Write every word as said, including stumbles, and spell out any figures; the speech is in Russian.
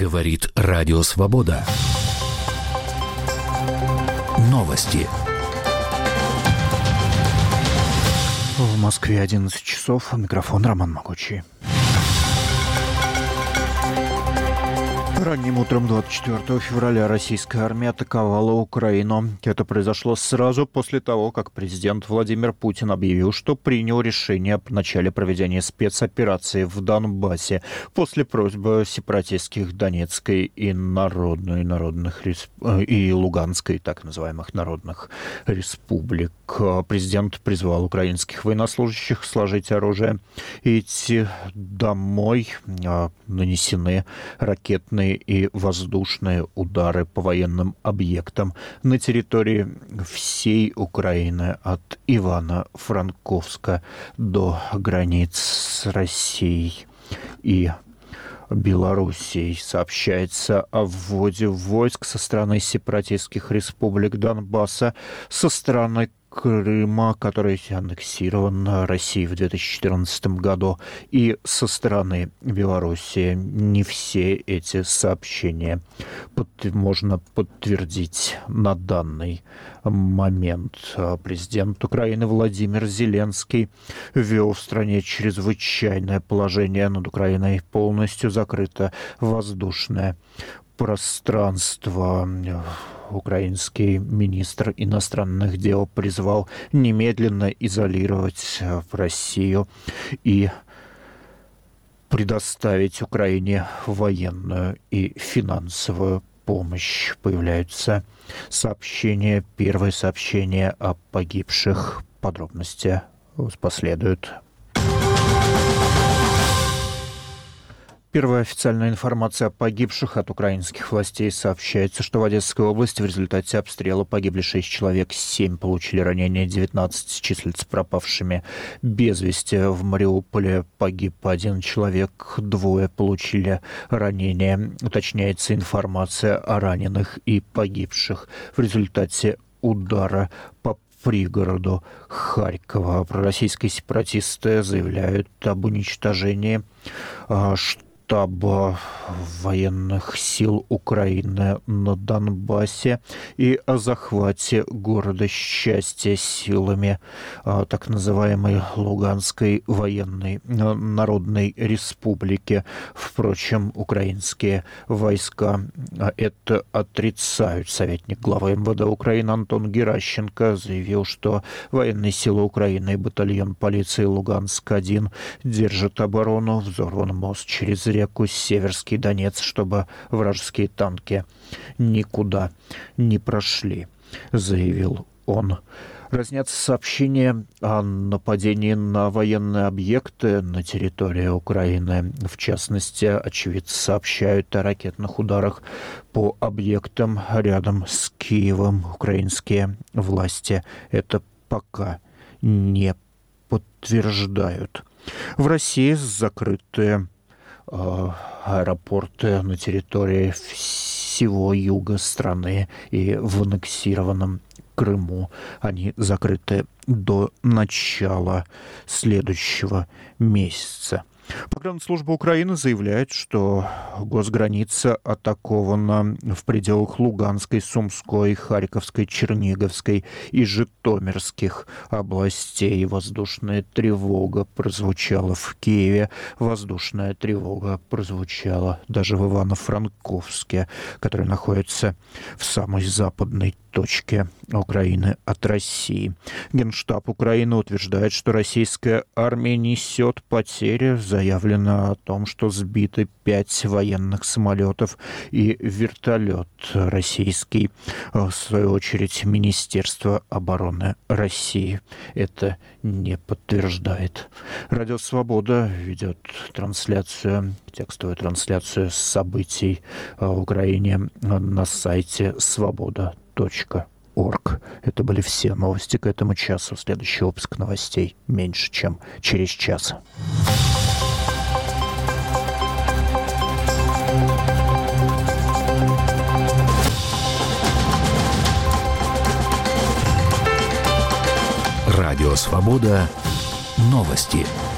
Говорит Радио Свобода. Новости. В Москве одиннадцать часов. Микрофон Роман Могучий. Ранним утром двадцать четвёртого февраля российская армия атаковала Украину. Это произошло сразу после того, как президент Владимир Путин объявил, что принял решение о начале проведения спецоперации в Донбассе после просьбы сепаратистских Донецкой и Народной, народных, и Луганской, так называемых народных республик. Президент призвал украинских военнослужащих сложить оружие и идти домой. Нанесены ракетные и воздушные удары по военным объектам на территории всей Украины от Ивано-Франковска до границ с Россией и Белоруссией. Сообщается о вводе войск со стороны сепаратистских республик Донбасса, со стороны Крыма, который аннексирован Россией в две тысячи четырнадцатом году, и со стороны Белоруссии. Не все эти сообщения под, можно подтвердить на данный момент. Президент Украины Владимир Зеленский ввел в стране чрезвычайное положение. Над Украиной полностью закрыто воздушное пространство. Украинский министр иностранных дел призвал немедленно изолировать Россию и предоставить Украине военную и финансовую помощь. Появляются сообщения, первые сообщения о погибших. Подробности последуют. Первая официальная информация о погибших от украинских властей. Сообщается, что в Одесской области в результате обстрела погибли шесть человек, семь получили ранения, девятнадцать числятся пропавшими без вести. В Мариуполе погиб один человек, двое получили ранения. Уточняется информация о раненых и погибших в результате удара по пригороду Харькова. Пророссийские сепаратисты заявляют об уничтожении что штаба военных сил Украины на Донбассе и о захвате города Счастье силами а, так называемой Луганской военной народной республики. Впрочем, украинские войска это отрицают. Советник главы эм вэ дэ Украины Антон Геращенко заявил, что военные силы Украины и батальон полиции Луганск-один держат оборону. Взорван мост через реку реку Северский Донец, чтобы вражеские танки никуда не прошли, заявил он. Разнятся сообщения о нападении на военные объекты на территории Украины. В частности, очевидцы сообщают о ракетных ударах по объектам рядом с Киевом. Украинские власти это пока не подтверждают. В России закрытые аэропорты на территории всего юга страны и в аннексированном Крыму. Они закрыты до начала следующего месяца. Погранслужба Украины заявляет, что госграница атакована в пределах Луганской, Сумской, Харьковской, Черниговской и Житомирских областей. Воздушная тревога прозвучала в Киеве. Воздушная тревога прозвучала даже в Ивано-Франковске, который находится в самой западной точке Украины от России. Генштаб Украины утверждает, что российская армия несет потери. Заявлено о том, что сбиты пять военных самолетов и вертолет российский. В свою очередь, Министерство обороны России это не подтверждает. Радио Свобода ведет трансляцию, текстовую трансляцию событий в Украине на сайте свобода точка орг. Это были все новости к этому часу. Следующий выпуск новостей меньше, чем через час. Радио Свобода. Новости.